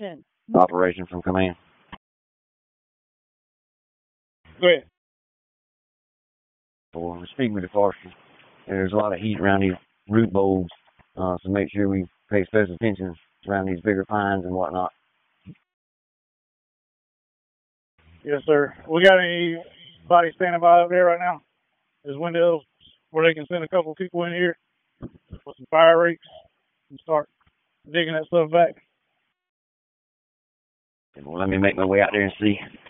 Operation from command. Go ahead. For speaking with the forester, there's a lot of heat around these root bowls, so make sure we pay special attention around these bigger pines and whatnot. Yes, sir. We got anybody standing by up there right now? There's windows where they can send a couple of people in here with some fire rakes and start digging that stuff back. Well, let me make my way out there and see.